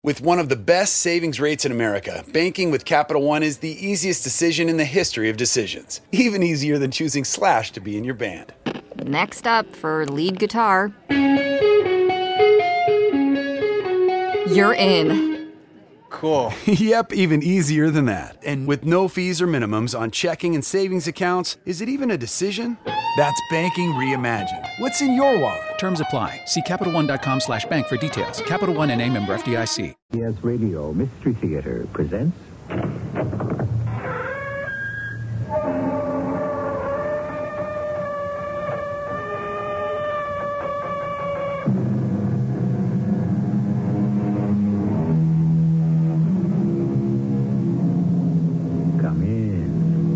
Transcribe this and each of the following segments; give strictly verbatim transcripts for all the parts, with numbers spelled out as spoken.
With one of the best savings rates in America, banking with Capital One is the easiest decision in the history of decisions. Even easier than choosing Slash to be in your band. Next up for lead guitar. You're in. Cool. Yep, even easier than that. And with no fees or minimums on checking and savings accounts, is it even a decision? That's banking reimagined. What's in your wallet? Terms apply. See CapitalOne.com slash bank for details. Capital One N A member F D I C. C B S Radio Mystery Theater presents... Come in.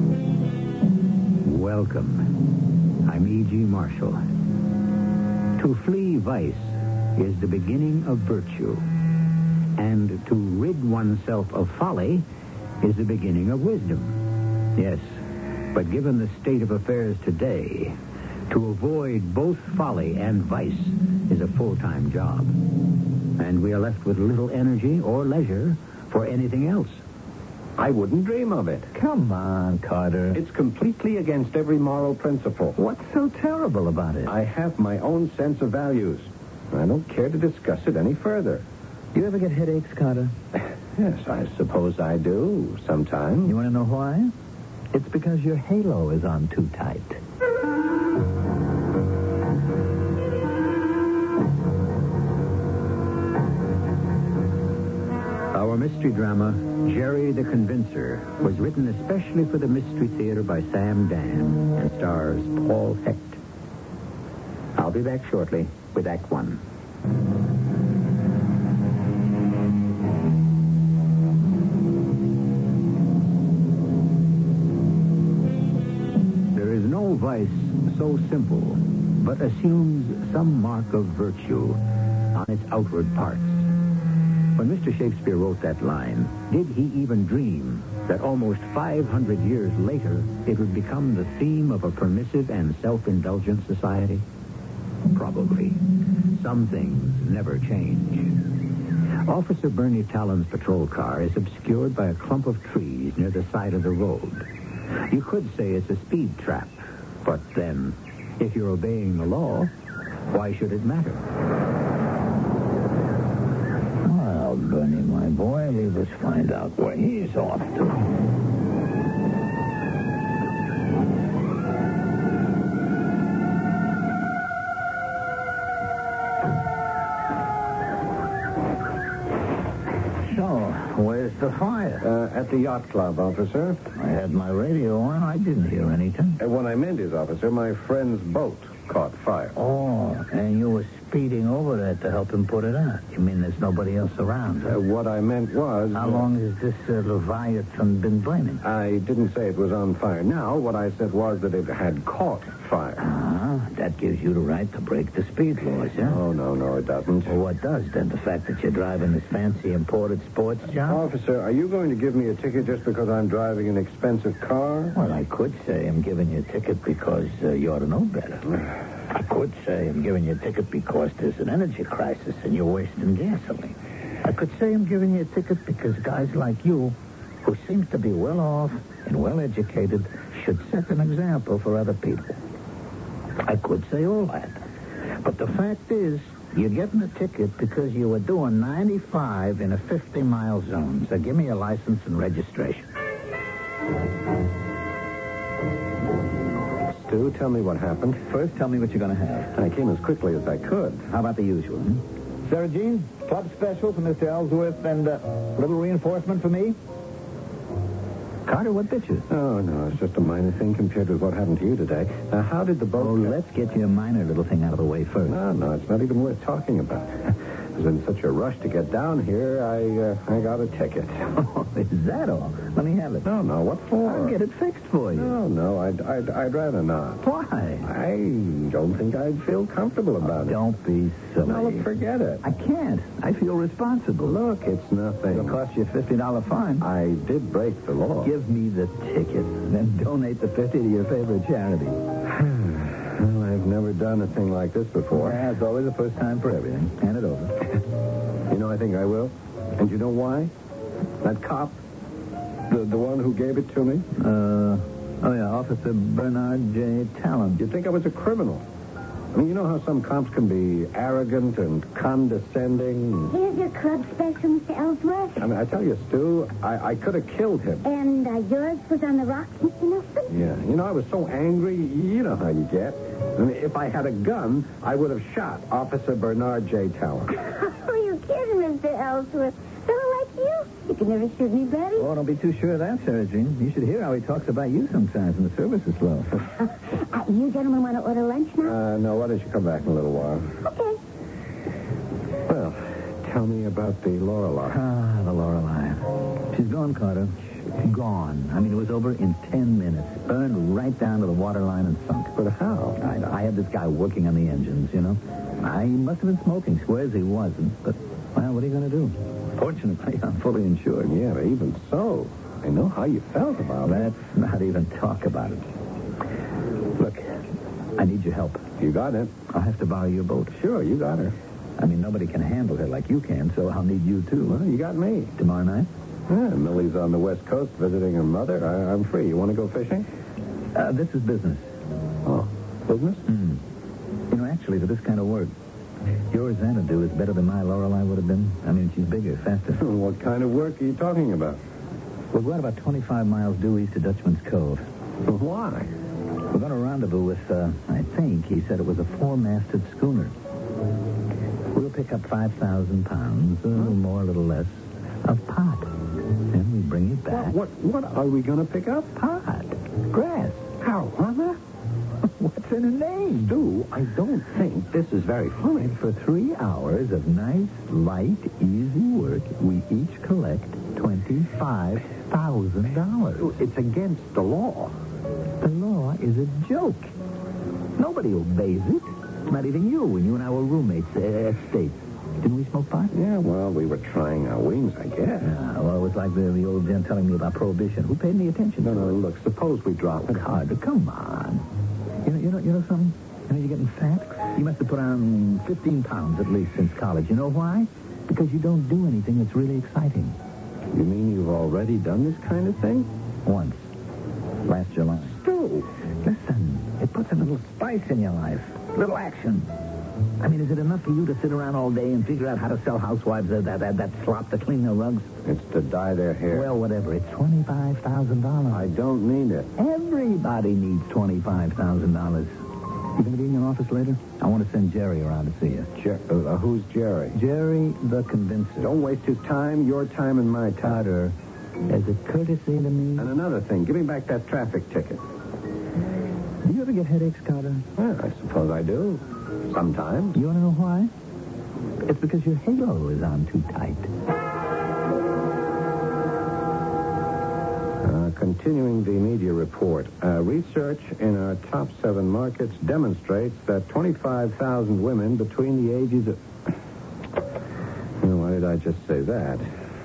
Welcome. I'm E G. Marshall. To flee vice is the beginning of virtue. And to rid oneself of folly is the beginning of wisdom. Yes, but given the state of affairs today, to avoid both folly and vice is a full-time job. And we are left with little energy or leisure for anything else. I wouldn't dream of it. Come on, Carter. It's completely against every moral principle. What's so terrible about it? I have my own sense of values. I don't care to discuss it any further. Do you ever get headaches, Carter? Yes, I suppose I do, sometimes. You want to know why? It's because your halo is on too tight. Our mystery drama, Jerry the Convincer, was written especially for the Mystery Theater by Sam Dan and stars Paul Hecht. I'll be back shortly with Act One. There is no vice so simple, but assumes some mark of virtue on its outward parts. When Mister Shakespeare wrote that line, did he even dream that almost five hundred years later it would become the theme of a permissive and self-indulgent society? Probably. Some things never change. Officer Bernie Talon's patrol car is obscured by a clump of trees near the side of the road. You could say it's a speed trap, but then, if you're obeying the law, why should it matter? Well, Bernie, my boy, leave us find out where he's off to. Where's the fire? Uh, at the yacht club, officer. I had my radio on. I didn't hear anything. Uh, what I meant is, officer, my friend's boat caught fire. Oh, and you were speeding over there to help him put it out. You mean there's nobody else around? Huh? Uh, what I meant was... How long has this uh, Leviathan been burning? I didn't say it was on fire. Now, what I said was that it had caught fire. Ah, that gives you the right to break the speed laws, huh? Oh, no, no, it doesn't. Well, what does, then? The fact that you're driving this fancy imported sports job? Officer, are you going to give me a ticket just because I'm driving an expensive car? Well, I could say I'm giving you a ticket because uh, you ought to know better. I could say I'm giving you a ticket because there's an energy crisis and you're wasting gasoline. I could say I'm giving you a ticket because guys like you, who seem to be well off and well educated, should set an example for other people. I could say all that. But the fact is, you're getting a ticket because you were doing ninety-five in a fifty-mile zone. So give me your license and registration. Stu, tell me what happened. First, tell me what you're going to have. I came as quickly as I could. How about the usual? Hmm? Sarah Jean, club special for Mister Ellsworth and a uh, little reinforcement for me. Carter, what bitches? Oh, no, it's just a minor thing compared with what happened to you today. Now, how did the boat... Oh, let's get your minor little thing out of the way first. No, no, it's not even worth talking about. I was in such a rush to get down here, I uh, I got a ticket. Oh, is that all? Let me have it. No, no, what for? I'll get it fixed for you. No, no, I'd, I'd, I'd rather not. Why? I don't think I'd feel comfortable about oh, it. Don't be silly. No, look, forget it. I can't. I feel responsible. Look, it's nothing. It'll cost you a fifty dollar fine. I did break the law. Give me the ticket, then donate the fifty to your favorite charity. Well, I've never done a thing like this before. Yeah, it's always the first time for everything. Hand it over. You know, I think I will. And you know why? That cop, the, the one who gave it to me? Uh, oh, yeah, Officer Bernard J. Talon. You'd think I was a criminal. I mean, you know how some cops can be arrogant and condescending? Here's your club special, Mister Ellsworth. I mean, I tell you, Stu, I, I could have killed him. And uh, yours was on the rocks, Mister Nelson? Yeah. You know, I was so angry. You know how you get. I mean, if I had a gun, I would have shot Officer Bernard J. Talon. Oh, you kidding, Mister Ellsworth? Fellow like you? You could never shoot anybody. Oh, don't be too sure of that, Sarah Jean. You should hear how he talks about you sometimes when the service is slow. uh, you gentlemen want to order lunch now? Uh, no, why don't you come back in a little while? Okay. Well, tell me about the Lorelei. Ah, the Lorelei. She's gone, Carter. Gone. I mean, it was over in ten minutes. Burned right down to the waterline and sunk. But how? I, I had this guy working on the engines, you know. I must have been smoking. Swears he wasn't. But, well, what are you going to do? Fortunately, I'm fully insured. Yeah, but even so, I know how you felt about it. Let's not even talk about it. Look, I need your help. You got it. I'll have to borrow your boat. Sure, you got her. I mean, nobody can handle her like you can, so I'll need you, too. Well, you got me. Tomorrow night? Yeah, Millie's on the West Coast visiting her mother. I, I'm free. You want to go fishing? Uh, this is business. Oh, business? Mm. You know, actually, for this kind of work, your Xanadu is better than my Lorelei would have been. I mean, she's bigger, faster. What kind of work are you talking about? We're going about twenty-five miles due east of Dutchman's Cove. Why? We're going to rendezvous with, uh, I think he said it was a four-masted schooner. We'll pick up five thousand pounds, a little more, a little less, of pot. Then we bring it back. What, what, what are we going to pick up? Pot. Grass. Marijuana? What's in a name? Stu, I don't think this is very funny. And for three hours of nice, light, easy work, we each collect twenty-five thousand dollars. It's against the law. The law is a joke. Nobody obeys it. Not even you, when you and I were roommates uh, at States. Didn't we smoke pot? Yeah, well, we were trying our wings, I guess. Yeah, well, it was like the, the old gent telling me about Prohibition. Who paid any attention No, to no, it? look, suppose we drop it. Carter, come on. You know, you know, you know something? You know, you're getting fat. You must have put on fifteen pounds at least since college. You know why? Because you don't do anything that's really exciting. You mean you've already done this kind of thing? Once. Last July. Stu! Listen, it puts a little spice in your life. A little action. I mean, is it enough for you to sit around all day and figure out how to sell housewives that, that, that, that slop to clean their rugs? It's to dye their hair. Well, whatever. It's twenty-five thousand dollars. I don't need it. Everybody needs twenty-five thousand dollars. You going to be in your office later? I want to send Jerry around to see you. Jer- uh, who's Jerry? Jerry the Convincer. Don't waste his time, your time, and my time. Carter, as a courtesy to me... And another thing, give me back that traffic ticket. Do you ever get headaches, Carter? Well, I suppose I do. Sometimes. You want to know why? It's because your halo is on too tight. Uh, continuing the media report, uh, research in our top seven markets demonstrates that twenty-five thousand women between the ages of... Well, why did I just say that?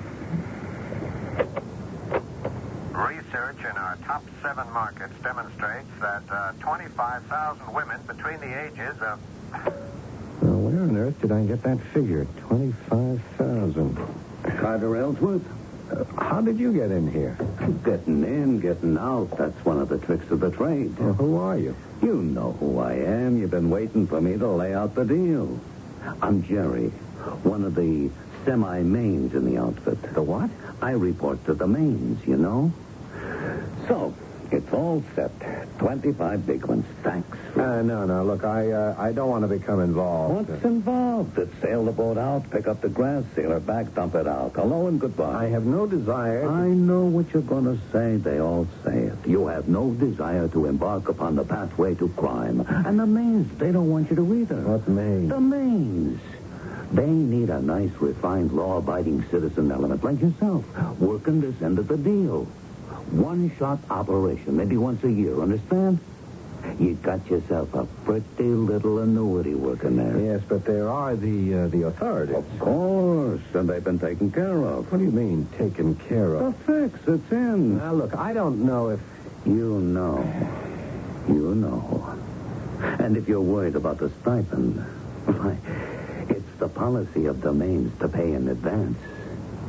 Research in our top seven markets demonstrates that uh, twenty-five thousand women between the ages of... Well, where on earth did I get that figure? twenty-five thousand. Carter Ellsworth? Uh, how did you get in here? Getting in, getting out. That's one of the tricks of the trade. Well, who are you? You know who I am. You've been waiting for me to lay out the deal. I'm Jerry, one of the semi-mains in the outfit. The what? I report to the mains, you know. So, it's all set. twenty-five big ones. Thanks. Uh, no, no, look, I uh, I don't want to become involved. What's involved? It's sail the boat out, pick up the grass, sail her back, dump it out. Hello and goodbye. I have no desire... to- I know what you're going to say. They all say it. You have no desire to embark upon the pathway to crime. And the mains, they don't want you to either. What mean? The mains. They need a nice, refined, law-abiding citizen element like yourself, working this end of the deal. One-shot operation, maybe once a year, understand? You got yourself a pretty little annuity working there. Yes, but there are the uh, the authorities. Of course, and they've been taken care of. What do you mean, taken care The of? fix, it's in. Now, look, I don't know if... You know. You know. And if you're worried about the stipend, why, it's the policy of the mains to pay in advance.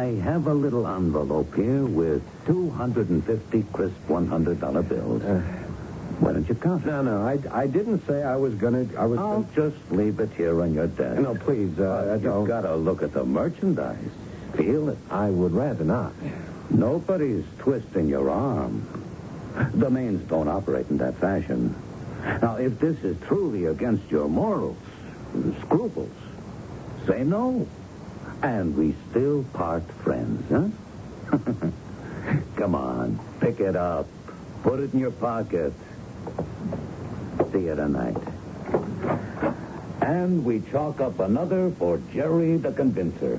I have a little envelope here with two hundred fifty crisp one hundred dollar bills. Uh, Why don't you count it? no, no, I, I didn't say I was going to... I was. I'll just leave it here on your desk. No, please, uh, You've don't. got to look at the merchandise. Feel it. I would rather not. Nobody's twisting your arm. The mains don't operate in that fashion. Now, if this is truly against your morals, scruples, say no. And we still part friends, huh? Come on, pick it up. Put it in your pocket. See you tonight. And we chalk up another for Jerry the Convincer.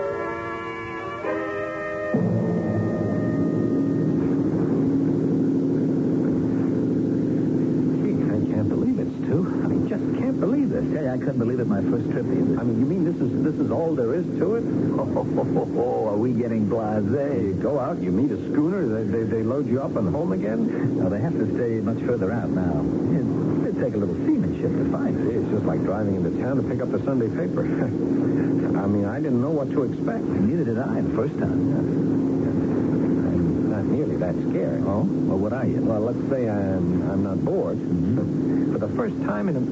I couldn't believe it my first trip either. I mean, you mean this is this is all there is to it? Oh, oh, oh, oh, are we getting blasé? You go out, you meet a schooner, they, they, they load you up and home again? No, they have to stay much further out now. It, it'd take a little seamanship to find it. It's just like driving into town to pick up the Sunday paper. I mean, I didn't know what to expect. Neither did I the first time. I'm not nearly that scared. Oh? Well, what are you? Well, let's say I'm I'm not bored. Mm-hmm. For the first time in a...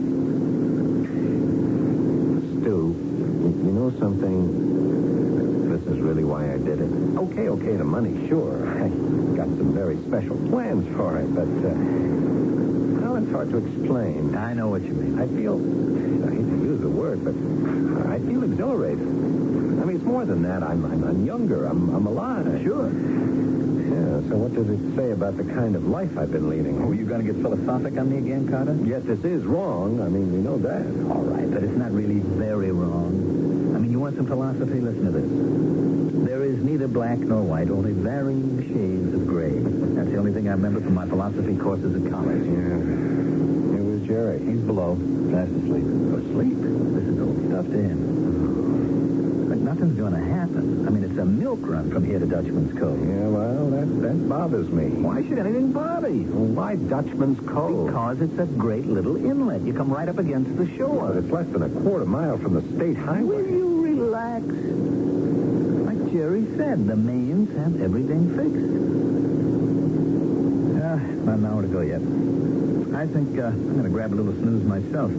Stu, you know something? This is really why I did it. Okay, okay, the money, sure. I got some very special plans for it, but, uh, well, it's hard to explain. I know what you mean. I feel, I hate to use the word, but I feel exhilarated. I mean, it's more than that. I'm, I'm, I'm younger. I'm, I'm alive. Sure. Yeah, so what does it say about the kind of life I've been leading? Oh, you going to get philosophic on me again, Carter? Yet this is wrong. I mean, we know that. All right, but it's not really very wrong. I mean, you want some philosophy? Listen to this. There is neither black nor white, only varying shades of gray. That's the only thing I remember from my philosophy courses at college. Yeah. It was Jerry. He's below, fast asleep. Asleep? This is old stuff to him. But nothing's going to happen. I mean, it's a milk run from here to Dutchman's Cove. Yeah, well, that, that bothers me. Why should anything bother you? Well, why Dutchman's Cove? Because it's a great little inlet. You come right up against the shore. But it's less than a quarter mile from the state highway. Will you relax? Like Jerry said, the mains have everything fixed. Uh, not an hour to go yet. I think uh, I'm going to grab a little snooze myself.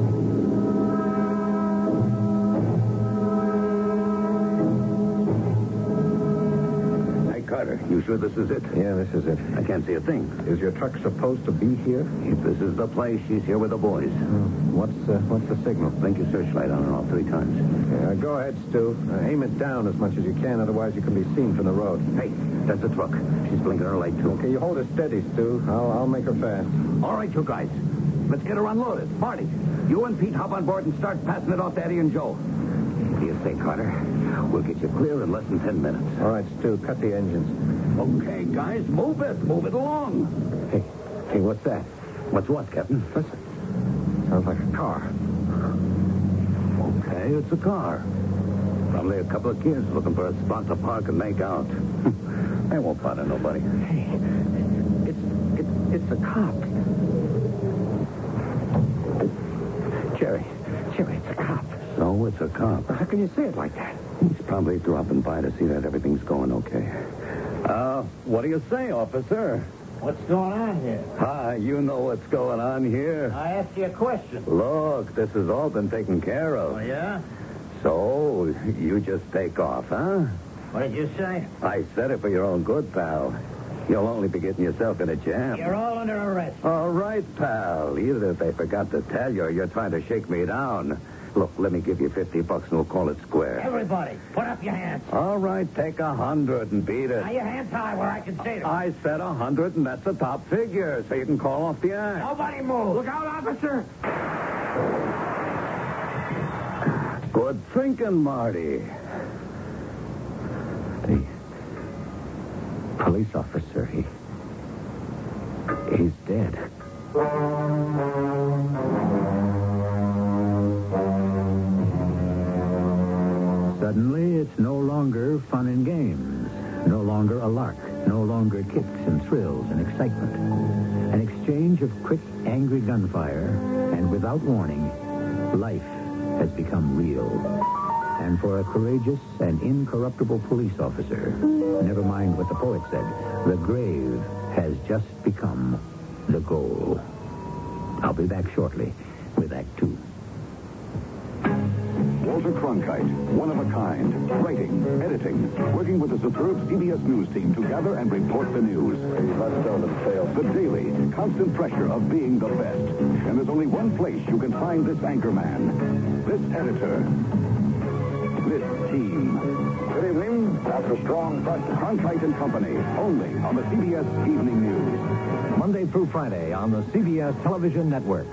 Carter, you sure this is it? Yeah, this is it. I can't see a thing. Is your truck supposed to be here? If this is the place, she's here with the boys. Hmm. What's uh, what's the signal? Blink your searchlight on and off three times. Yeah, go ahead, Stu. Uh, aim it down as much as you can, otherwise you can be seen from the road. Hey, that's a truck. She's blinking her light, too. Okay, you hold her steady, Stu. I'll, I'll make her fast. All right, you guys. Let's get her unloaded. Marty, you and Pete hop on board and start passing it off to Eddie and Joe. What do you say, Carter? We'll get you clear in less than ten minutes. All right, Stu, cut the engines. Okay, guys, move it. Move it along. Hey, hey, what's that? What's what, Captain? Listen. Sounds like a car. Okay, it's a car. Probably a couple of kids looking for a spot to park and make out. They won't bother nobody. Hey, it's, it's, it's a cop. Jerry, Jerry, it's a cop. So it's a cop. How can you say it like that? He's probably dropping by to see that everything's going okay. Uh, what do you say, officer? What's going on here? Ah, you know what's going on here. I asked you a question. Look, this has all been taken care of. Oh, yeah? So, you just take off, huh? What did you say? I said it for your own good, pal. You'll only be getting yourself in a jam. You're all under arrest. All right, pal. Either if they forgot to tell you or you're trying to shake me down. Look, let me give you fifty bucks and we'll call it square. Everybody, put up your hands. All right, take a hundred and beat it. Now, your hands high where I can see them. I said a hundred, and that's a top figure, so you can call off the act. Nobody move. Look out, officer. Good thinking, Marty. The police officer, he... he's dead. Suddenly, it's no longer fun and games, no longer a lark, no longer kicks and thrills and excitement. An exchange of quick, angry gunfire, and without warning, life has become real. And for a courageous and incorruptible police officer, never mind what the poet said, the grave has just become the goal. I'll be back shortly with Act Two. Walter Cronkite, one of a kind, writing, editing, working with the superb C B S News team to gather and report the news. The daily, constant pressure of being the best. And there's only one place you can find this anchor man, this editor, this team. Good evening. After a strong start, Cronkite and Company, only on the C B S Evening News. Monday through Friday on the C B S Television Network.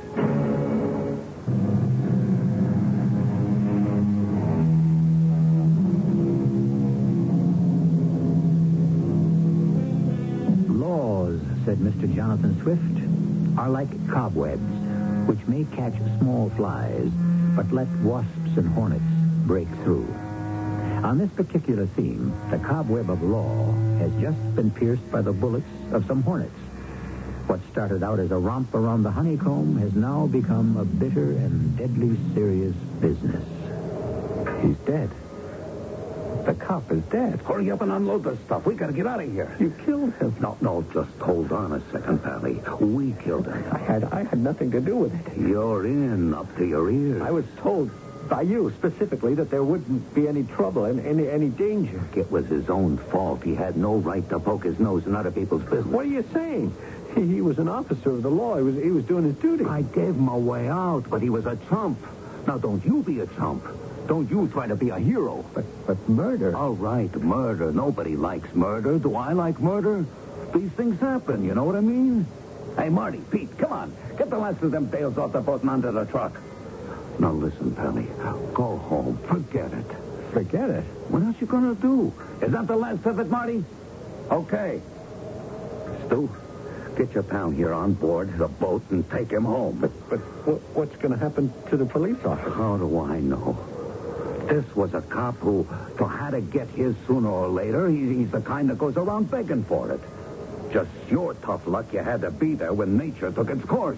Laws, said Mister Jonathan Swift, are like cobwebs, which may catch small flies, but let wasps and hornets break through. On this particular theme, the cobweb of law has just been pierced by the bullets of some hornets. What started out as a romp around the honeycomb has now become a bitter and deadly serious business. He's dead. The cop is dead. Hurry up and unload the stuff. We gotta get out of here. You killed him. No, no, just hold on a second, Pally. We killed him. I had I had nothing to do with it. You're in up to your ears. I was told by you specifically that there wouldn't be any trouble and any any danger. It was his own fault. He had no right to poke his nose in other people's business. What are you saying? He, he was an officer of the law. He was he was doing his duty. I gave him a way out, but he was a chump. Now, don't you be a chump. Don't you try to be a hero. But but murder. All right, murder. Nobody likes murder. Do I like murder? These things happen, you know what I mean? Hey, Marty, Pete, come on. Get the last of them tails off the boat and onto the truck. Now, listen, Pally. Go home. Forget it. Forget it? What else you gonna do? Is that the last of it, Marty? Okay. Stu, get your pal here on board the boat and take him home. But, but what, what's going to happen to the police officer? How do I know? This was a cop who, who had to get his sooner or later. He, he's the kind that goes around begging for it. Just your tough luck you had to be there when nature took its course.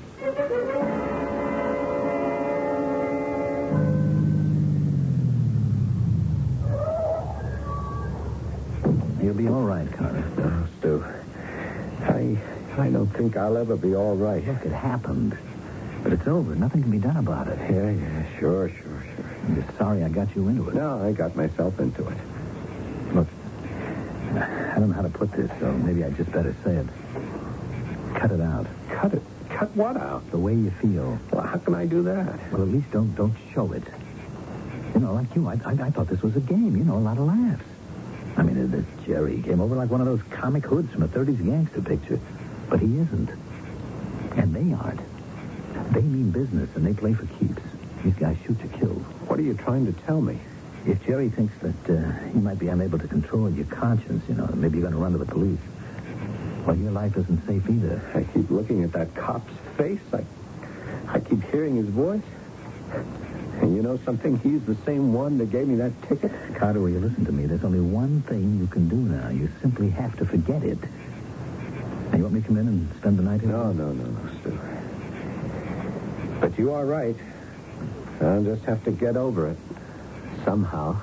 You'll be all right, Carter. No, Stu. I, I don't think I'll ever be all right. Look, it happened. But it's over. Nothing can be done about it. Yeah, yeah, sure, sure, sure. I'm just sorry I got you into it. No, I got myself into it. Look, I don't know how to put this, so maybe I just better say it. Cut it out. Cut it? Cut what out? The way you feel. Well, how can I do that? Well, at least don't don't show it. You know, like you, I, I, I thought this was a game. You know, a lot of laughs. I mean, this Jerry came over like one of those comic hoods from a thirties gangster picture. But he isn't. And they aren't. They mean business, and they play for keeps. These guys shoot to kill. What are you trying to tell me? If Jerry thinks that uh, he might be unable to control your conscience, you know, maybe you're going to run to the police. Well, your life isn't safe either. I keep looking at that cop's face. I, I keep hearing his voice. And you know something? He's the same one that gave me that ticket. Carter, will you listen to me? There's only one thing you can do now. You simply have to forget it. Now, you want me to come in and spend the night here? No, no, no, no, Stu. But you are right. I'll just have to get over it. Somehow.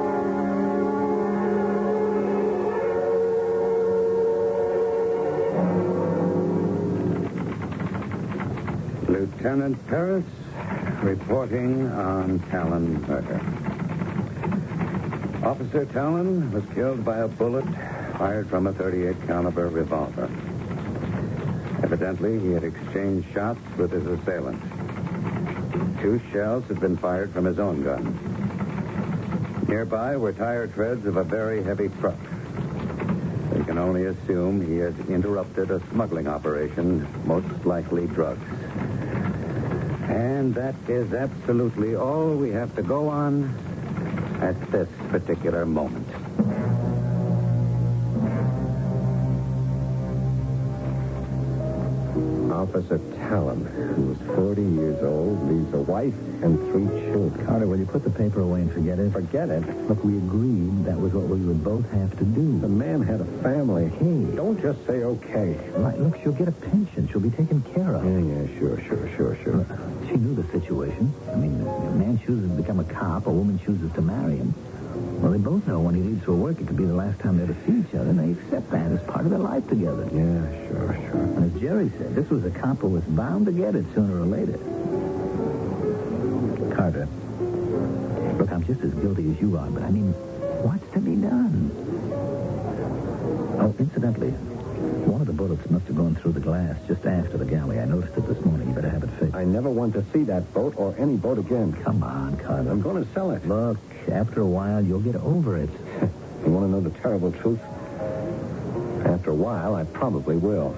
Lieutenant Paris, reporting on Talon murder. Officer Talon was killed by a bullet fired from a thirty-eight caliber revolver. Evidently, he had exchanged shots with his assailant. Two shells had been fired from his own gun. Nearby were tire treads of a very heavy truck. They can only assume he had interrupted a smuggling operation, most likely drugs. And that is absolutely all we have to go on at this particular moment. Officer Talon, who was forty years old, leaves a wife and three children. Carter, will you put the paper away and forget it? Forget it. Look, we agreed that was what we would both have to do. The man had a family. Hey. Don't just say okay. Right, look, she'll get a pension. She'll be taken care of. Yeah, yeah, sure, sure, sure, sure. Look, she knew the situation. I mean, a man chooses to become a cop, a woman chooses to marry him. Well, they both know when he leaves for work, it could be the last time they ever see each other, and they accept that as part of their life together. Yeah, sure, sure. And as Jerry said, this was a cop who was bound to get it sooner or later. Carter, look, I'm just as guilty as you are, but I mean, what's to be done? Oh, incidentally, one of the bullets must have gone through the glass just after the galley. I noticed it this morning. You better have it fixed. I never want to see that boat or any boat again. Come on, Carter. I'm going to sell it. Look, after a while, you'll get over it. You want to know the terrible truth? After a while, I probably will.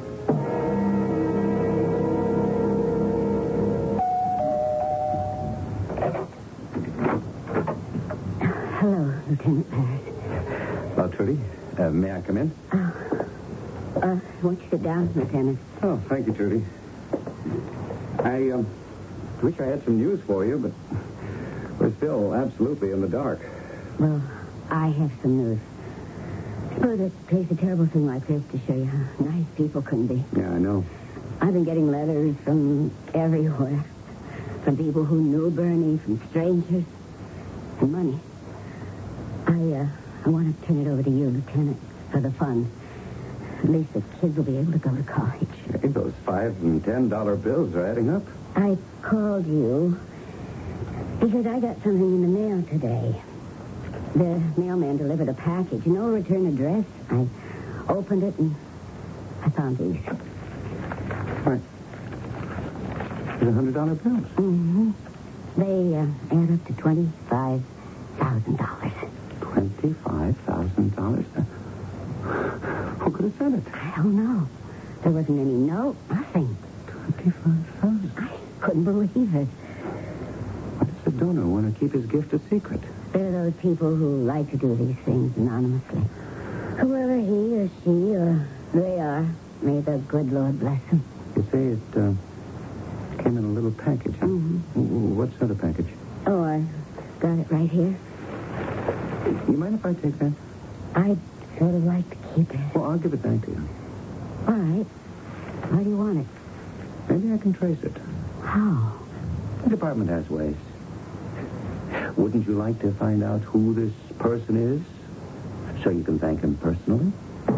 Hello, Lieutenant Paris. Hello, Trudy. Uh, may I come in? Oh. Uh, won't you sit down, Lieutenant? Oh, thank you, Trudy. I, um, wish I had some news for you, but we're still absolutely in the dark. Well, I have some news. Suppose it takes a terrible thing like this to show you how nice people can be. Yeah, I know. I've been getting letters from everywhere. From people who knew Bernie, from strangers, and money. I, uh, I want to turn it over to you, Lieutenant, for the fund. At least the kids will be able to go to college. Hey, those five and ten dollar bills are adding up. I called you because I got something in the mail today. The mailman delivered a package. No return address. I opened it and I found these. Right. These are hundred dollar bills. Mm-hmm. They uh, add up to twenty-five thousand dollars. Twenty-five thousand dollars. Who could have said it? I don't know. There wasn't any note, nothing. Twenty-five thousand. I couldn't believe it. Why does the donor want to keep his gift a secret? There are those people who like to do these things anonymously. Whoever he or she or they are, may the good Lord bless them. You say it uh, came in a little package, huh? Mm-hmm. What sort of package? Oh, I got it right here. You mind if I take that? I'd sort of like to keep it. Well, I'll give it back to you. All right. Why do you want it? Maybe I can trace it. How? The department has ways. Wouldn't you like to find out who this person is so you can thank him personally?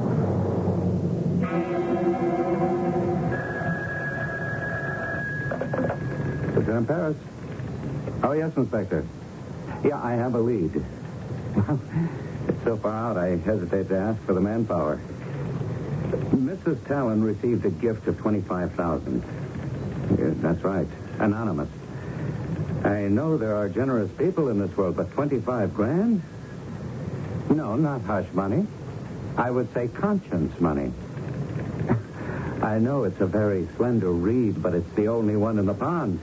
Lieutenant Paris. Oh, yes, Inspector. Yeah, I have a lead. Well, it's so far out, I hesitate to ask for the manpower. Missus Talon received a gift of twenty-five thousand dollars. Yes, that's right. Anonymous. I know there are generous people in this world, but twenty-five grand? No, not hush money. I would say conscience money. I know it's a very slender reed, but it's the only one in the pond.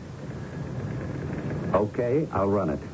Okay, I'll run it.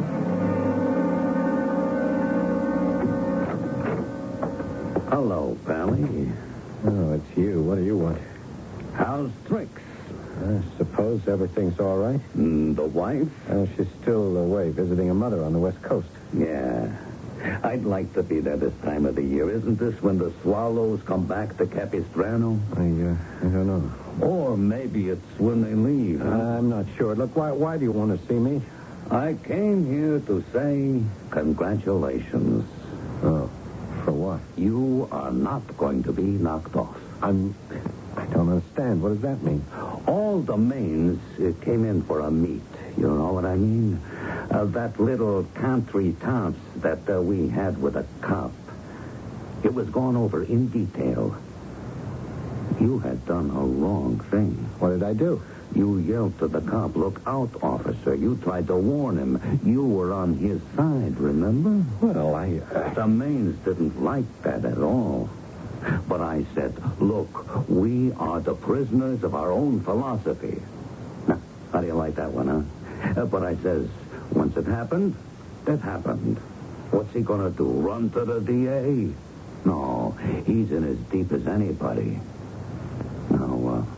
Hello, Pally. Oh, it's you. What do you want? How's Trix? I suppose everything's all right. Mm, the wife? Uh, she's still away visiting her mother on the West Coast. Yeah. I'd like to be there this time of the year. Isn't this when the swallows come back to Capistrano? I, uh, I don't know. Or maybe it's when they leave. Huh? I'm not sure. Look, why, why do you want to see me? I came here to say congratulations. Oh, for what? You are not going to be knocked off. I'm... I don't understand. What does that mean? All the mains uh, came in for a meet. You know what I mean? Uh, that little country tops that uh, we had with a cop. It was gone over in detail. You had done a wrong thing. What did I do? You yelled to the cop, "Look out, officer." You tried to warn him. You were on his side, remember? Well, I... Uh... The mains didn't like that at all. But I said, look, we are the prisoners of our own philosophy. Now, how do you like that one, huh? Uh, but I says, once it happened, it happened. What's he going to do, run to the D A? No, he's in as deep as anybody. Now, uh,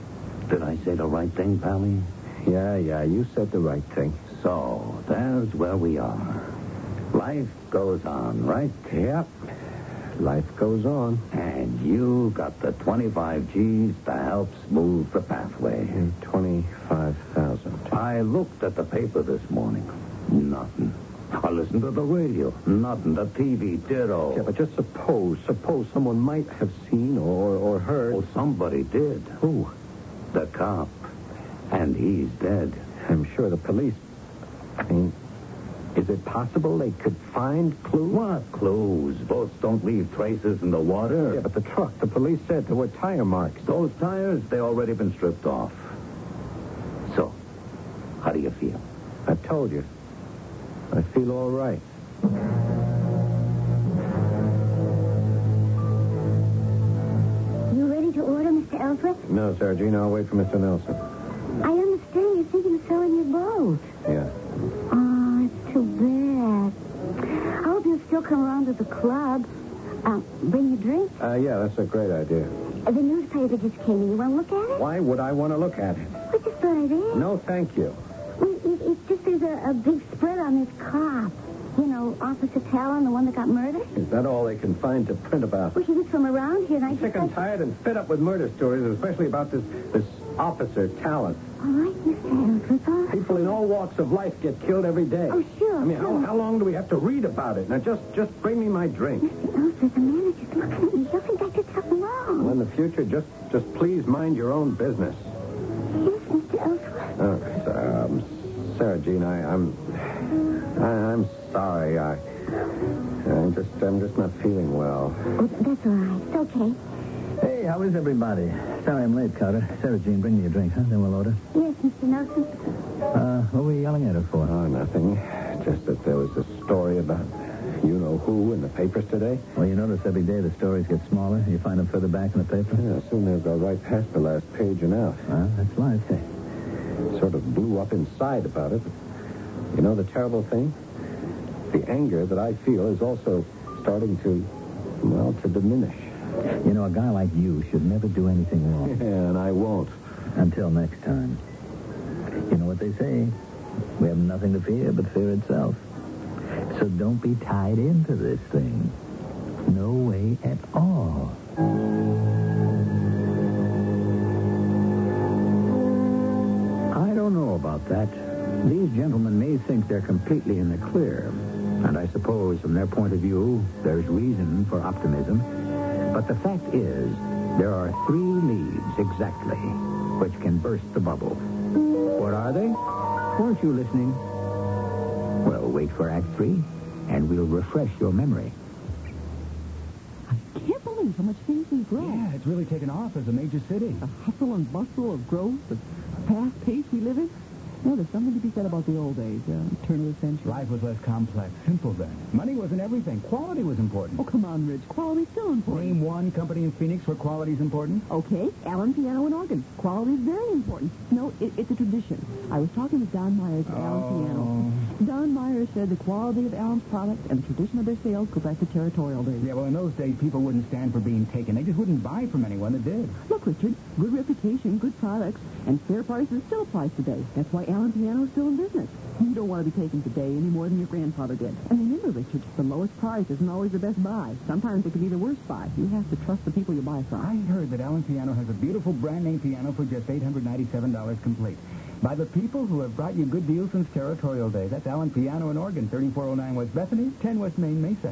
Did I say the right thing, Pally? Yeah, yeah, you said the right thing. So, there's where we are. Life goes on, right? Yep. Life goes on. And you got the twenty-five G's to help smooth the pathway. twenty-five thousand. I looked at the paper this morning. Nothing. I listened to the radio. Nothing. The T V, ditto. Yeah, but just suppose, suppose someone might have seen or, or heard. Oh, somebody did. Who? The cop. And he's dead. I'm sure the police... I mean, is it possible they could find clues? What clues? Boats don't leave traces in the water. Yeah, but the truck, the police said there were tire marks. Those tires, they already been stripped off. So, how do you feel? I told you. I feel all right. You ready to order, Mister Ellsworth? No, Sergino, I'll wait for Mister Nelson. I understand you're thinking of selling your boat. Yeah. Oh, it's too bad. I hope you'll still come around to the club. Uh, bring you a drink. Uh, yeah, that's a great idea. Uh, the newspaper just came in. You want to look at it? Why would I want to look at it? I just thought I'd ask. No, thank you. Well, it, it's just there's a, a big spread on this cop. You know, Officer Talon, the one that got murdered. Is that all they can find to print about? Well, he was from around here, and I I'm just... sick and tired and fed up with murder stories, especially about this this officer Talon. All right, Mister Ellsworth, all right. People in all walks of life get killed every day. Oh, sure, I mean, sure. how, how long do we have to read about it? Now, just just bring me my drink. Mister Ellsworth, the man is just looking at me. He'll think I did something wrong. Well, in the future, just just please mind your own business. Yes, Mister Ellsworth. Oh, um, Sarah Jean, I, I'm I, I'm sorry. I I'm just I'm just not feeling well. Oh, that's all right. It's okay. Hey, how is everybody? Sorry I'm late, Carter. Sarah Jean, bring me a drink, huh? Then we'll order. Yes, Mister Nelson. Uh, what were you yelling at her for? Oh, nothing. Just that there was a story about you-know-who in the papers today. Well, you notice every day the stories get smaller. You find them further back in the paper? Yeah, soon they'll go right past the last page and out. Well, that's life. Sort of blew up inside about it. You know the terrible thing? The anger that I feel is also starting to, well, to diminish. You know, a guy like you should never do anything wrong. Yeah, and I won't. Until next time. You know what they say? We have nothing to fear but fear itself. So don't be tied into this thing. No way at all. I don't know about that. These gentlemen may think they're completely in the clear. And I suppose from their point of view, there's reason for optimism. But the fact is, there are three leads exactly which can burst the bubble. What are they? Weren't you listening? Well, wait for Act Three, and we'll refresh your memory. I can't believe how much things have grown. Yeah, it's really taken off as a major city. The hustle and bustle of growth, the fast pace we live in. You know, there's something to be said about the old days, uh, turn of the century. Life was less complex, simple then. Money wasn't everything. Quality was important. Oh, come on, Rich. Quality's still important. Name one company in Phoenix where quality's important. Okay, Allen Piano and Organ. Quality's very important. No, it, it's a tradition. I was talking with Don Myers at Oh. Allen Piano. Don Myers said the quality of Allen's product and the tradition of their sales go back to territorial days. Yeah, well, in those days, people wouldn't stand for being taken. They just wouldn't buy from anyone that did. Look, Richard, good reputation, good products, and fair prices still applies today. That's why Allen Piano is still in business. You don't want to be taken today any more than your grandfather did. And remember, Richard, the lowest price isn't always the best buy. Sometimes it can be the worst buy. You have to trust the people you buy from. I heard that Allen Piano has a beautiful brand name piano for just eight hundred ninety-seven dollars complete. By the people who have brought you good deals since territorial days. That's Allen Piano and Organ, thirty-four oh nine West Bethany, ten West Main Mesa.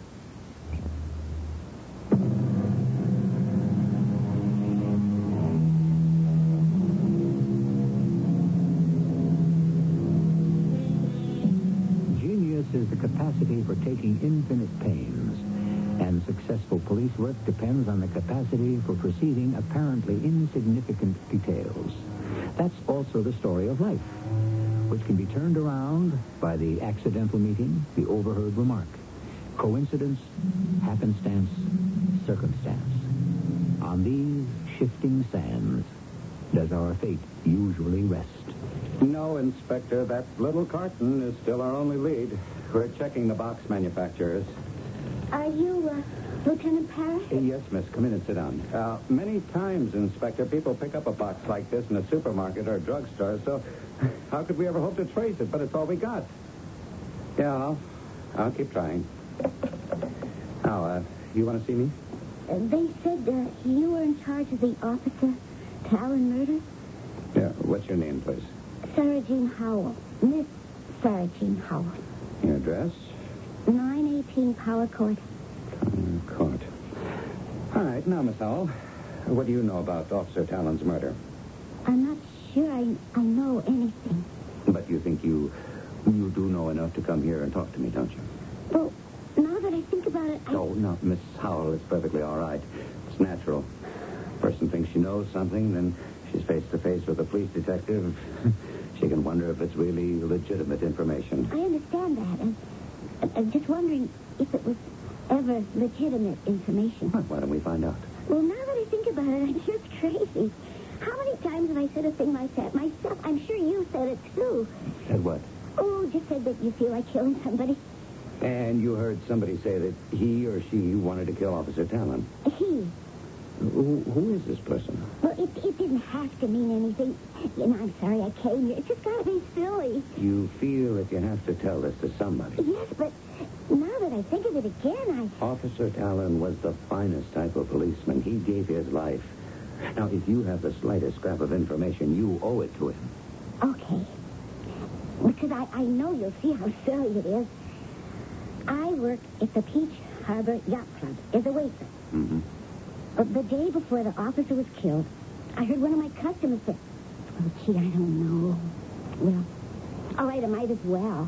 Is the capacity for taking infinite pains, and successful police work depends on the capacity for perceiving apparently insignificant details. That's also the story of life, which can be turned around by the accidental meeting, the overheard remark, coincidence, happenstance, circumstance. On these shifting sands does our fate usually rest. No, Inspector, that little carton is still our only lead. We're checking the box manufacturers. Are you, uh, Lieutenant Parrish? Uh, yes, miss. Come in and sit down. Uh, many times, Inspector, people pick up a box like this in a supermarket or a drugstore, so how could we ever hope to trace it? But it's all we got. Yeah, I'll, I'll keep trying. Now, uh, you want to see me? Uh, they said uh, you were in charge of the Officer Talon murder? Yeah, what's your name, please? Sarah Jean Howell. Miss Sarah Jean Howell. Your address? nine eighteen Power Court. Power Court. All right, now, Miss Howell, what do you know about Officer Talon's murder? I'm not sure I, I know anything. But you think you you do know enough to come here and talk to me, don't you? Well, now that I think about it, I... Oh, no, Miss Howell, it's perfectly all right. It's natural. Person thinks she knows something, then she's face to face with a police detective. She can wonder if it's really legitimate information. I understand that. And I'm just wondering if it was ever legitimate information. Well, why don't we find out? Well, now that I think about it, I'm just crazy. How many times have I said a thing like that myself? I'm sure you said it, too. Said what? Oh, just said that you feel like killing somebody. And you heard somebody say that he or she wanted to kill Officer Talon. He. Who, who is this person? Well, it, it didn't have to mean anything. You know, I'm sorry I came here. It's just got to be silly. You feel that you have to tell this to somebody. Yes, but now that I think of it again, I... Officer Talon was the finest type of policeman. He gave his life. Now, if you have the slightest scrap of information, you owe it to him. Okay. Because I, I know you'll see how silly it is. I work at the Peach Harbor Yacht Club as a waitress. Mm-hmm. But the day before the officer was killed, I heard one of my customers say, oh, gee, I don't know. Well, all right, I might as well.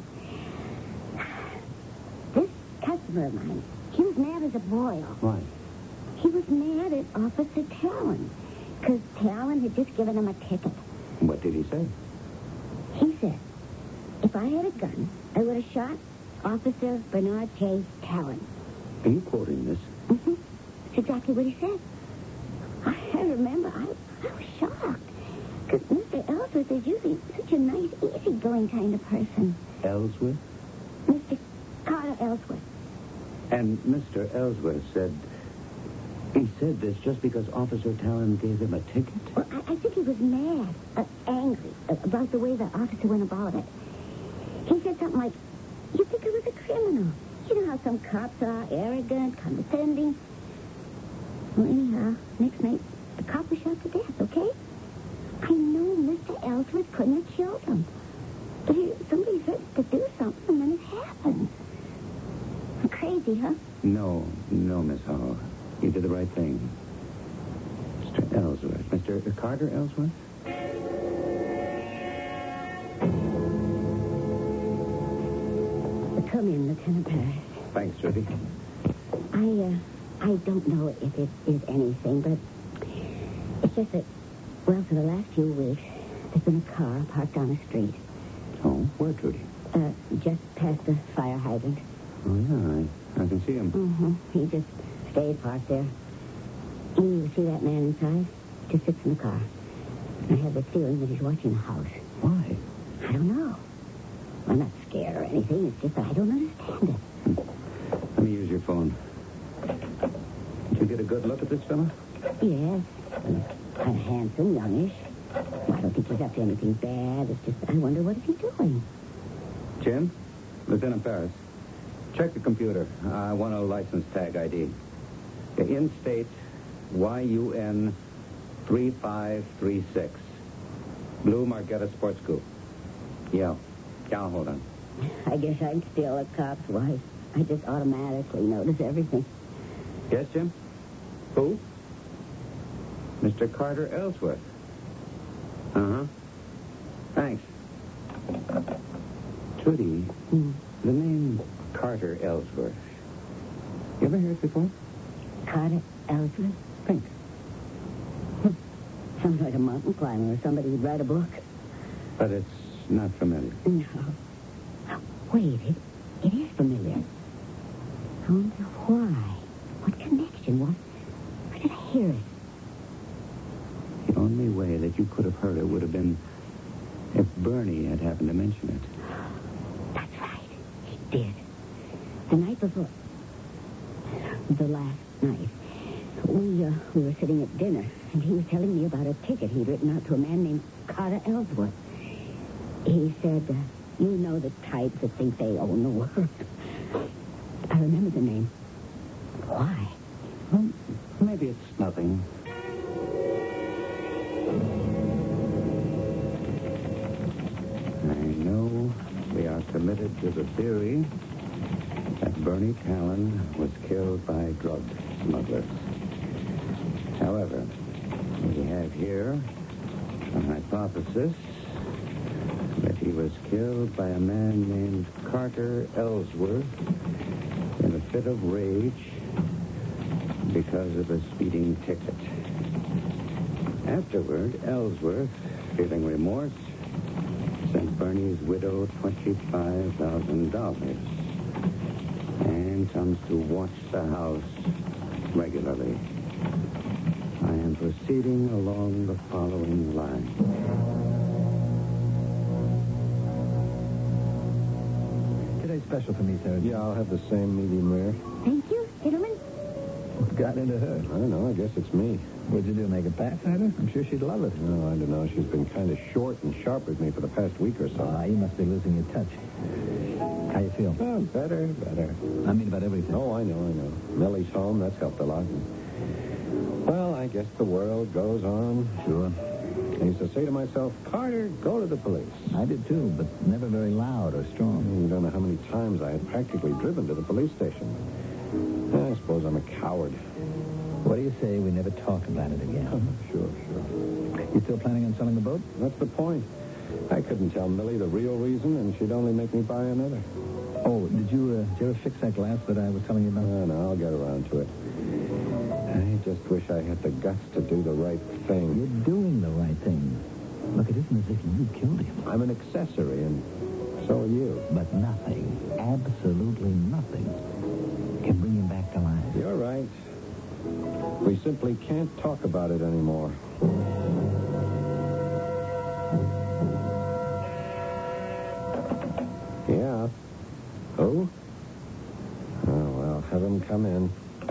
This customer of mine, he was mad as a boil. Why? He was mad at Officer Talon, because Talon had just given him a ticket. What did he say? He said, if I had a gun, I would have shot Officer Bernard J. Talon. Are you quoting this? Mm-hmm. That's exactly what he said. I remember, I, I was shocked. Because Mister Ellsworth is usually such a nice, easygoing kind of person. Ellsworth? Mister Carter Ellsworth. And Mister Ellsworth said... He said this just because Officer Talon gave him a ticket? Well, I, I think he was mad, uh, angry uh, about the way the officer went about it. He said something like, you think I was a criminal. You know how some cops are, arrogant, condescending. Well, anyhow, next night, the cop was shot to death, okay? I know Mister Ellsworth couldn't have killed him. But he, somebody threatens to do something, and then it happens. Crazy, huh? No, no, Miss Howell. You did the right thing. Mister Ellsworth. Mister Carter Ellsworth? Come in, Lieutenant Parrish. Thanks, Judy. I, uh, I don't know if it is anything, but it's just that, well, for the last few weeks, there's been a car parked on the street. Oh, where, Judy? Uh, just past the fire hydrant. Oh, yeah, I, I can see him. Mm-hmm. He just stayed parked there. And you see that man inside? Just sits in the car. I have the feeling that he's watching the house. Why? I don't know. I'm not scared or anything. It's just that I don't understand it. Let me use your phone. Did you get a good look at this fella? Yes. He's kind of handsome, youngish. I don't think he's up to anything bad. It's just, I wonder what is he doing? Jim? Lieutenant Parrish. Check the computer. I want a license tag I D. In-state Y U N three five three six. Blue Margetta Sports Coupe. Yeah. Yeah, hold on. I guess I'm still a cop's wife. I just automatically notice everything. Yes, Jim? Who? Mister Carter Ellsworth. Uh-huh. Thanks. Trudy, mm. the name Carter Ellsworth. You ever heard it before? Carter Ellsworth? Think. Hmm. Sounds like a mountain climber or somebody who'd write a book. But it's not familiar. No. Wait, it, it is familiar. I wonder why. What connection? What? Where did I hear it? The only way that you could have heard it would have been if Bernie had happened to mention it. That's right. He did. The night before. the last night. We, uh, we were sitting at dinner, and he was telling me about a ticket he'd written out to a man named Carter Ellsworth. He said, uh, you know the types that think they own the world. I remember the name. Why? Well, maybe it's nothing. I know we are committed to the theory that Bernie Callen was killed by drug smugglers. However, we have here a hypothesis that he was killed by a man named Carter Ellsworth in a fit of rage because of a speeding ticket. Afterward, Ellsworth, feeling remorse, sent Bernie's widow twenty-five thousand dollars and comes to watch the house regularly. I am proceeding along the following line. Today's special for me, Sarah. Yeah, I'll have the same medium rare. Thank you, gentlemen. What got into her? I don't know. I guess it's me. What'd you do, make a pass at her? I'm sure she'd love it. No, I don't know. She's been kind of short and sharp with me for the past week or so. Ah, you must be losing your touch. How you feel? Oh, better, better. I mean about everything. Oh, I know, I know. Millie's home. That's helped a lot. Well, I guess the world goes on. Sure. I used to say to myself, Carter, go to the police. I did too, but never very loud or strong. You don't know how many times I had practically driven to the police station. I suppose I'm a coward. What do you say we never talk about it again? Sure, sure. You still planning on selling the boat? That's the point. I couldn't tell Millie the real reason, and she'd only make me buy another. Oh, did you, uh, did you ever fix that glass that I was telling you about? No, no, I'll get around to it. I just wish I had the guts to do the right thing. You're doing the right thing. Look, it isn't as if you killed him. I'm an accessory, and so are you. But nothing, absolutely nothing, can bring him back to life. You're right. We simply can't talk about it anymore. Yeah. Who? Oh, well, have him come in.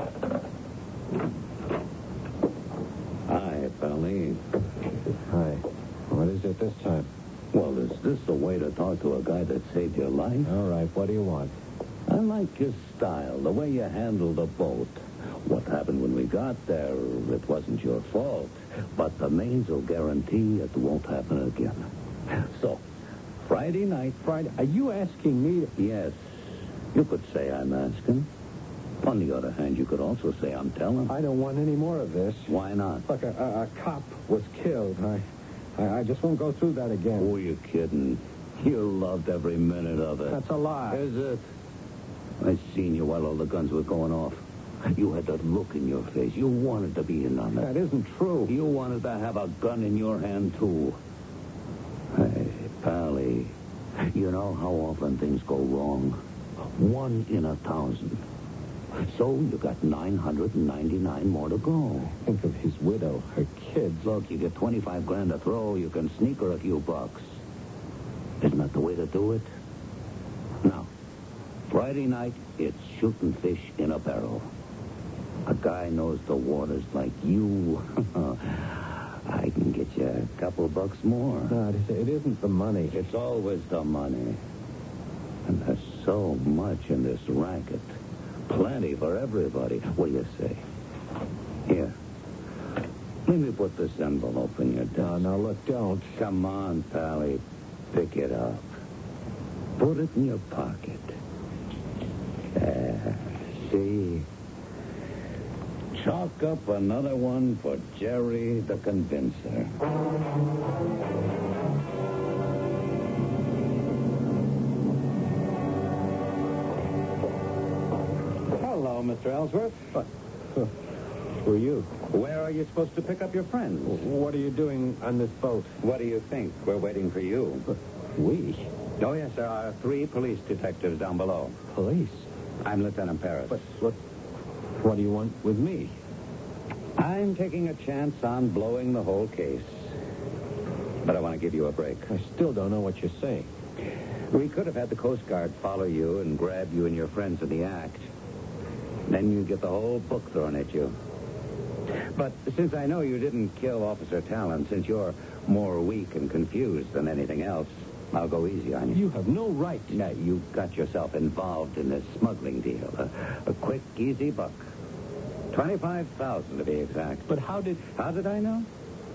Hi, Pally. Hi. What is it this time? Well, is this the way to talk to a guy that saved your life? All right, what do you want? I like your style, the way you handled the boat. What happened when we got there, it wasn't your fault. But the maids will guarantee it won't happen again. So, Friday night... Friday? Are you asking me to... Yes. You could say I'm asking. On the other hand, you could also say I'm telling. I don't want any more of this. Why not? Look, a, a, a cop was killed. I, I, I just won't go through that again. Who are you kidding? You loved every minute of it. That's a lie. Is it? I seen you while all the guns were going off. You had that look in your face. You wanted to be in on it. That isn't true. You wanted to have a gun in your hand, too. Hey, Pally, you know how often things go wrong. One in a thousand. So you got nine hundred ninety-nine more to go. Think of his widow, her kids. Look, you get twenty-five grand to throw, you can sneak her a few bucks. Isn't that the way to do it? Now, Friday night, it's shooting fish in a barrel. A guy knows the waters like you. I can get you a couple bucks more. No, it, it isn't the money. It's always the money. And there's so much in this racket. Plenty for everybody. What do you say? Here. Let me put this envelope in your desk. No, no, look, don't. Come on, Pally. Pick it up. Put it in your pocket. There. See? Chalk up another one for Jerry the Convincer. Hello, Mister Ellsworth. What? Who are you? Where are you supposed to pick up your friends? What are you doing on this boat? What do you think? We're waiting for you. We? Oh, yes, there are three police detectives down below. Police? I'm Lieutenant Paris. But what, what do you want with me? I'm taking a chance on blowing the whole case. But I want to give you a break. I still don't know what you're saying. We could have had the Coast Guard follow you and grab you and your friends in the act. Then you get the whole book thrown at you. But since I know you didn't kill Officer Talon, since you're more weak and confused than anything else, I'll go easy on you. You have no right. Now, you got yourself involved in this smuggling deal. A, a quick, easy buck. twenty-five thousand to be exact. But how did... How did I know?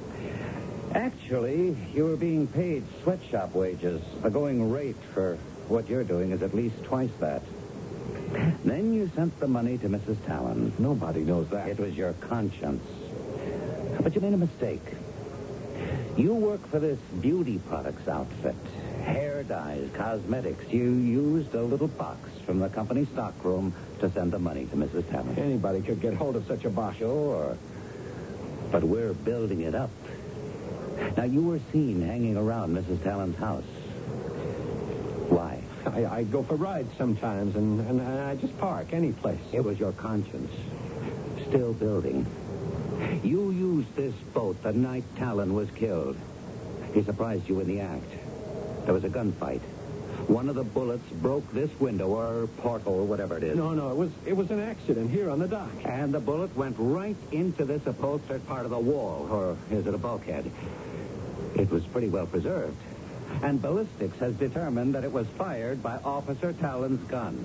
Actually, you were being paid sweatshop wages. The going rate for what you're doing is at least twice that. Then you sent the money to Missus Talon. Nobody knows that. It was your conscience. But you made a mistake. You work for this beauty products outfit. Hair dyes, cosmetics. You used a little box from the company stockroom to send the money to Missus Talon. Anybody could get hold of such a box. Sure. But we're building it up. Now, you were seen hanging around Missus Talon's house. Why? I, I go for rides sometimes, and, and I just park any place. It was your conscience. Still building. You used this boat the night Talon was killed. He surprised you in the act. There was a gunfight. One of the bullets broke this window or porthole, whatever it is. No, no, it was it was an accident here on the dock. And the bullet went right into this upholstered part of the wall, or is it a bulkhead? It was pretty well preserved. And ballistics has determined that it was fired by Officer Talon's gun.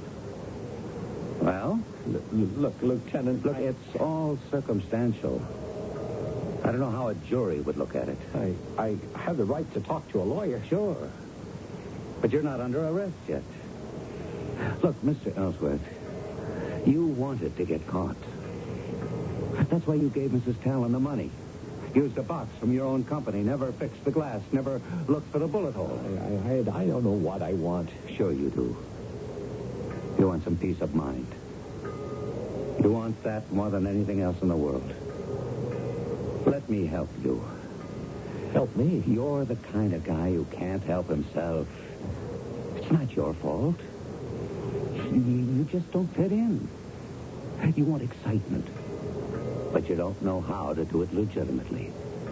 Well? L- look, Lieutenant... Look, I... it's all circumstantial. I don't know how a jury would look at it. I, I have the right to talk to a lawyer. Sure. But you're not under arrest yet. Look, Mister Ellsworth, you wanted to get caught. That's why you gave Missus Talon the money. Used a box from your own company, never fixed the glass, never looked for the bullet hole. I, I, I don't know what I want. Sure you do. You want some peace of mind. You want that more than anything else in the world. Let me help you. Help me? You're the kind of guy who can't help himself. It's not your fault. You, you just don't fit in. You want excitement. But you don't know how to do it legitimately.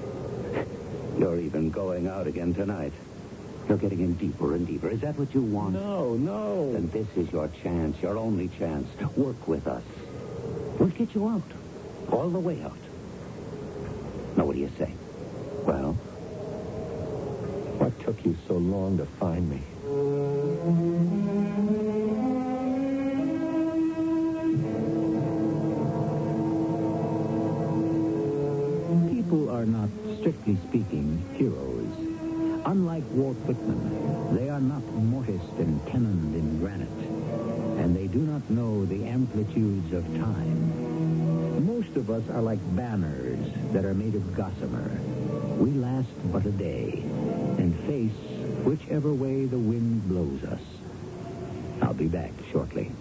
You're even going out again tonight. You're getting in deeper and deeper. Is that what you want? No, no. Then this is your chance, your only chance. Work with us. We'll get you out. All the way out. Now, what do you say? Well? What took you so long to find me? People are not, strictly speaking, heroes. Unlike Walt Whitman, they are not mortised and cannoned in granite, and they do not know the amplitudes of time. Most of us are like banners that are made of gossamer. We last but a day and face whichever way the wind blows us. I'll be back shortly.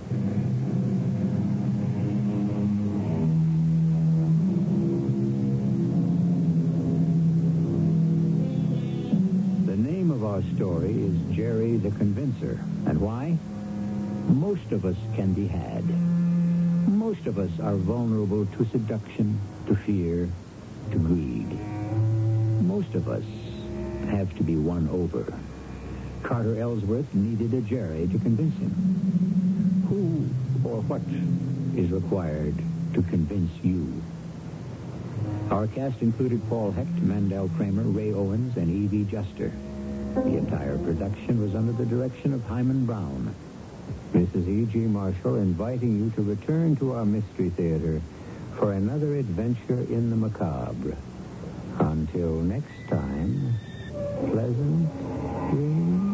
Our story is Jerry the Convincer. And why? Most of us can be had. Most of us are vulnerable to seduction, to fear, to greed. Most of us have to be won over. Carter Ellsworth needed a Jerry to convince him. Who or what is required to convince you? Our cast included Paul Hecht, Mandel Kramer, Ray Owens, and Evie Juster. The entire production was under the direction of Hyman Brown. This is E G. Marshall inviting you to return to our Mystery Theater for another adventure in the macabre. Until next time, pleasant dreams.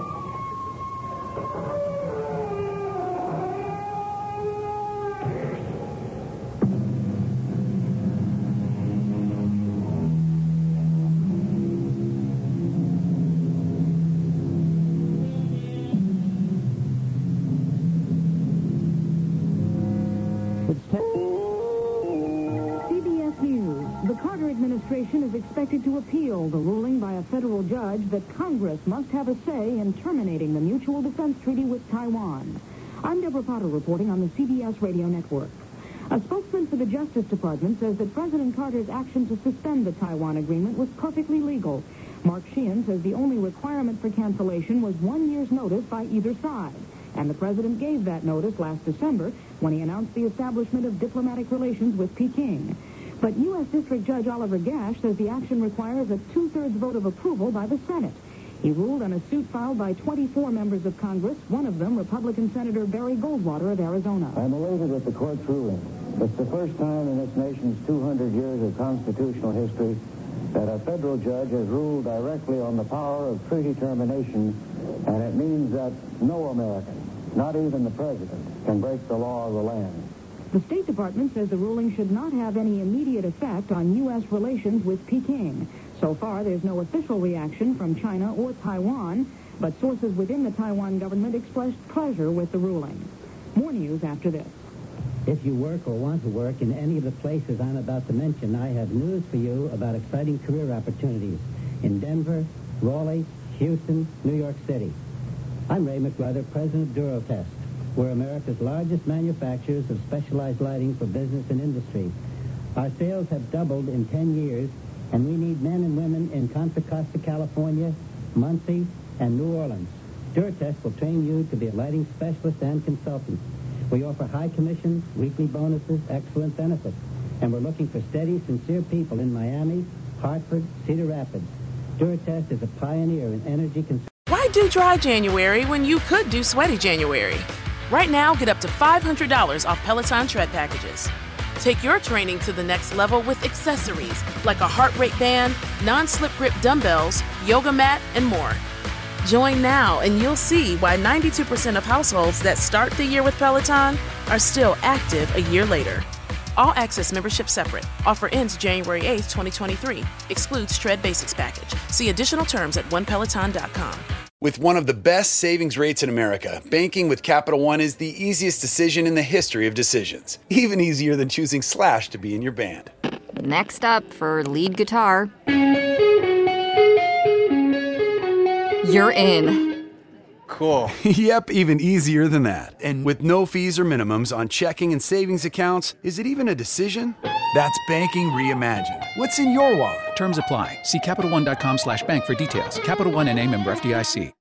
Is expected to appeal the ruling by a federal judge that Congress must have a say in terminating the Mutual Defense Treaty with Taiwan. I'm Deborah Potter reporting on the C B S Radio Network. A spokesman for the Justice Department says that President Carter's action to suspend the Taiwan agreement was perfectly legal. Mark Sheehan says the only requirement for cancellation was one year's notice by either side. And the president gave that notice last December when he announced the establishment of diplomatic relations with Peking. But U S. District Judge Oliver Gash says the action requires a two-thirds vote of approval by the Senate. He ruled on a suit filed by twenty-four members of Congress, one of them Republican Senator Barry Goldwater of Arizona. I'm elated at the court's ruling. It's the first time in this nation's two hundred years of constitutional history that a federal judge has ruled directly on the power of treaty termination, and it means that no American, not even the president, can break the law of the land. The State Department says the ruling should not have any immediate effect on U S relations with Peking. So far, there's no official reaction from China or Taiwan, but sources within the Taiwan government expressed pleasure with the ruling. More news after this. If you work or want to work in any of the places I'm about to mention, I have news for you about exciting career opportunities in Denver, Raleigh, Houston, New York City. I'm Ray McBrother, president of Durotest. We're America's largest manufacturers of specialized lighting for business and industry. Our sales have doubled in ten years, and we need men and women in Contra Costa, California, Muncie, and New Orleans. Durotest will train you to be a lighting specialist and consultant. We offer high commissions, weekly bonuses, excellent benefits, and we're looking for steady, sincere people in Miami, Hartford, Cedar Rapids. Durotest is a pioneer in energy consumption. Why do dry January when you could do sweaty January? Right now, get up to five hundred dollars off Peloton tread packages. Take your training to the next level with accessories like a heart rate band, non-slip grip dumbbells, yoga mat, and more. Join now and you'll see why ninety-two percent of households that start the year with Peloton are still active a year later. All access membership separate. Offer ends January eighth, twenty twenty-three. Excludes Tread Basics package. See additional terms at one peloton dot com. With one of the best savings rates in America, banking with Capital One is the easiest decision in the history of decisions. Even easier than choosing Slash to be in your band. Next up for lead guitar. You're in. Cool. Yep, even easier than that. And with no fees or minimums on checking and savings accounts, is it even a decision? That's banking reimagined. What's in your wallet? Terms apply. See CapitalOne.com slash bank for details. Capital One N A member F D I C.